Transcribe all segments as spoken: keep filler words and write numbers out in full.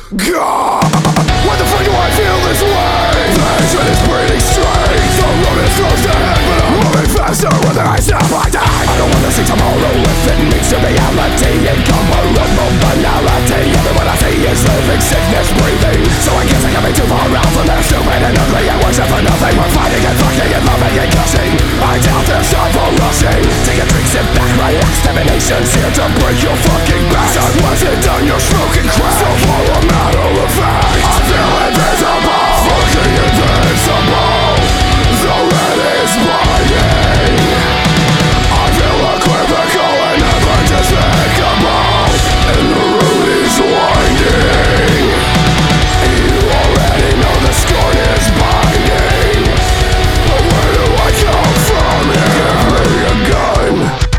God, why the fuck do I feel this way? Passion is breathing straight. The road is close to head, but I'm moving faster whether I stop or die. I don't wanna see tomorrow if it needs to reality. Incomparable banality. Everyone I see is living sickness breathing. So I guess I can't be too far out from that stupid and ugly and worship for nothing. We're fighting and fucking and loving and gushing. I doubt there's time for rushing. Take a drink, sit back, relax. Divination's here to break your fucking back. I wasn't done, you're smoking crack. So for a matter of fact, I feel invisible. Fucking invincible. The red is blinding. I feel equivocal and never despicable. And the road is winding. You already know the scorn is binding. But where do I come from here? Give me a gun.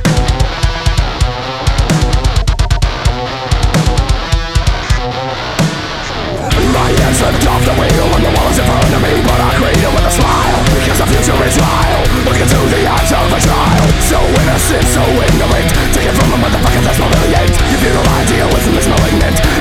My hands slipped off the wheel and the wall is in front of me, but I greet it with a smile, because the future is vile. Look into the eyes of a child, so innocent, so ignorant. Take it from a motherfucker that's not really eight. Your feudal idealism is malignant.